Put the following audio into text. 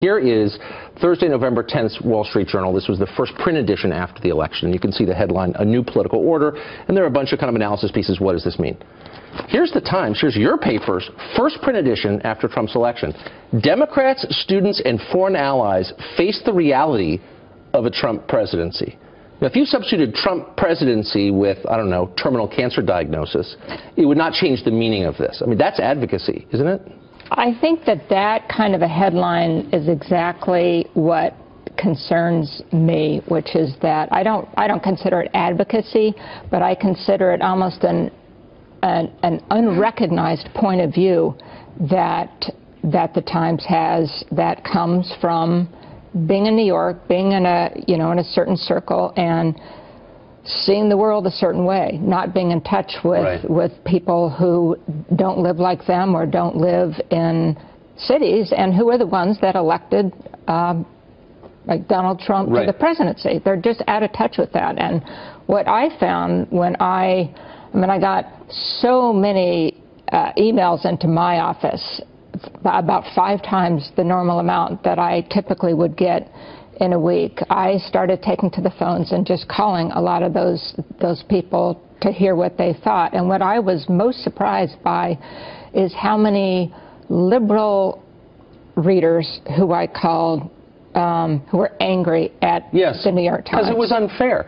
Here is Thursday, November 10th, Wall Street Journal. This was the first print edition after the election. You can see the headline, A New Political Order, and there are a bunch of kind of analysis pieces. What does this mean? Here's the Times. Here's your paper's first print edition after Trump's election. Democrats, students, and foreign allies face the reality of a Trump presidency. Now, if you substituted Trump presidency with, I don't know, terminal cancer diagnosis, it would not change the meaning of this. I mean, that's advocacy, isn't it? I think that that kind of a headline is exactly what concerns me, which is that I don't consider it advocacy, but I consider it almost an unrecognized point of view that the Times has, that comes from being in New York, being in a certain circle, and seeing the world a certain way, not being in touch with people who don't live like them or don't live in cities, and who are the ones that elected like Donald Trump to the presidency. They're just out of touch with that. And what I found when I got so many emails into my office, about 5 times the normal amount that I typically would get in a week. I started taking to the phones and just calling a lot of those people to hear what they thought. And what I was most surprised by is how many liberal readers who I called who were angry at the New York Times. Because it was unfair.